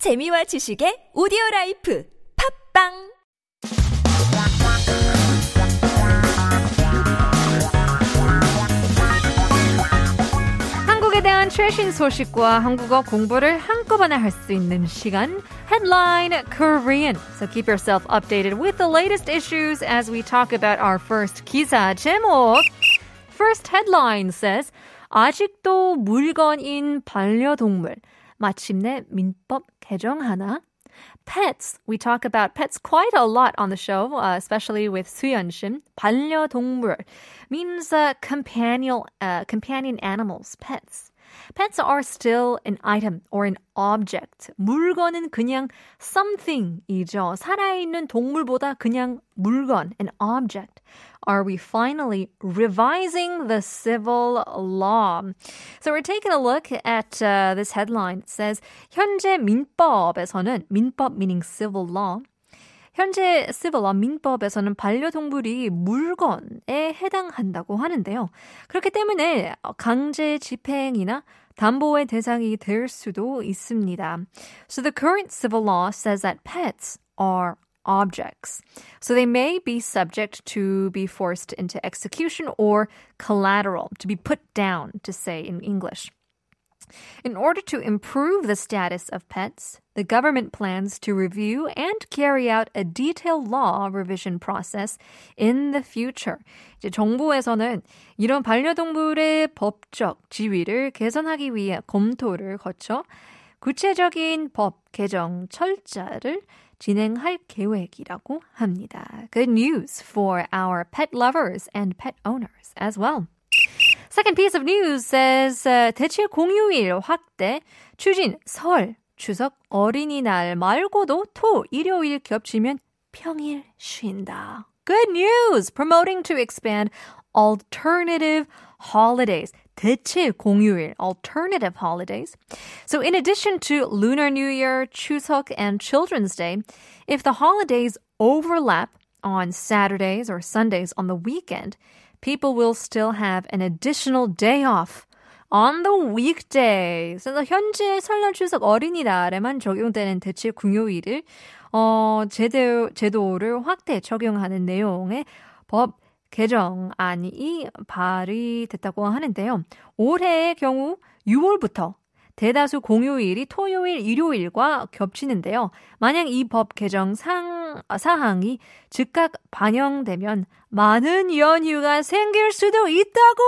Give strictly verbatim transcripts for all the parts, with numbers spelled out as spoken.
재미와 지식의 오디오라이프 팝빵 한국에 대한 최신 소식과 한국어 공부를 한꺼번에 할 수 있는 시간 Headline Korean. So keep yourself updated with the latest issues as we talk about our first 기사 제목. First headline says 아직도 물건인 반려동물 마침내 민법 개정하나? Pets. We talk about pets quite a lot on the show, uh, especially with 수연심. 반려동물 means uh, companion, uh, companion animals, pets. Pets are still an item or an object. 물건은 그냥 something이죠. 살아있는 동물보다 그냥 물건, an object. Are we finally revising the civil law? So we're taking a look at uh, this headline. It says, 현재 민법에서는, 민법 meaning civil law, 현재 civil law, 민법에서는 반려동물이 물건에 해당한다고 하는데요. 그렇기 때문에 강제 집행이나 담보의 대상이 될 수도 있습니다. So the current civil law says that pets are objects. So they may be subject to be forced into execution or collateral, to be put down, to say in English. In order to improve the status of pets, the government plans to review and carry out a detailed law revision process in the future. 이제 정부에서는 이런 반려동물의 법적 지위를 개선하기 위해 검토를 거쳐 구체적인 법 개정 절차를 진행할 계획이라고 합니다. Good news for our pet lovers and pet owners as well. Second piece of news says uh, 대체 공휴일 확대 추진 설, 추석, 어린이날 말고도 토, 일요일 겹치면 평일 쉰다. Good news! Promoting to expand alternative holidays. 대체 공휴일, alternative holidays. So in addition to Lunar New Year, 추석, and Children's Day, if the holidays overlap on Saturdays or Sundays on the weekend, people will still have an additional day off on the weekdays. 그래서 현재 설날, 추석, 어린이날에만 적용되는 대체 공휴일을 어, 제도, 제도를 확대 적용하는 내용의 법 개정안이 발의됐다고 하는데요. 올해의 경우 유월부터 대다수 공휴일이 토요일, 일요일과 겹치는데요. 만약 이 법 개정 상, 사항이 즉각 반영되면 많은 연휴가 생길 수도 있다고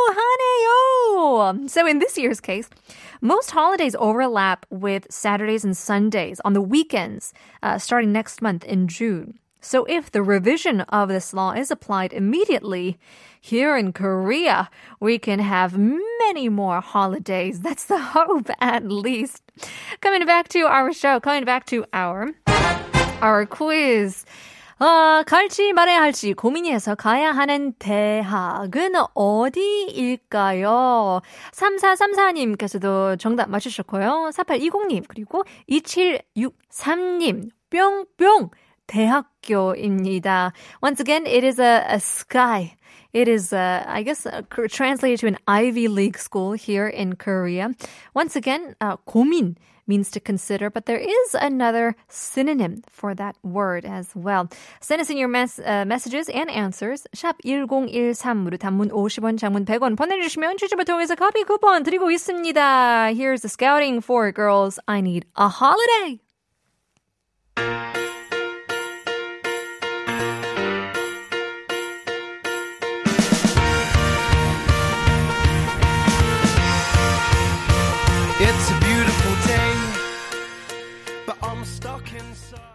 하네요. So in this year's case, most holidays overlap with Saturdays and Sundays on the weekends uh, starting next month in June. So if the revision of this law is applied immediately, here in Korea, we can have many more holidays. That's the hope, at least. Coming back to our show, coming back to our, our quiz. 어, 갈지 말아야 할지 고민해서 가야 하는 대학은 어디일까요? 삼사삼사님께서도 정답 맞추셨고요. 사팔이공님 그리고 이칠육삼님 뿅뿅 대학교입니다. Once again, it is a, a sky. It is, uh, I guess, uh, translated to an Ivy League school here in Korea. Once again, uh, 고민 means to consider, but there is another synonym for that word as well. Send us in your mes- uh, messages and answers. 샵 일공일삼으로 단문 오십 원, 장문 백 원 보내주시면 추첨을 통해서 커피 쿠폰 드리고 있습니다. Here's the Scouting for Girls. I Need a Holiday. It's a beautiful day, but I'm stuck inside.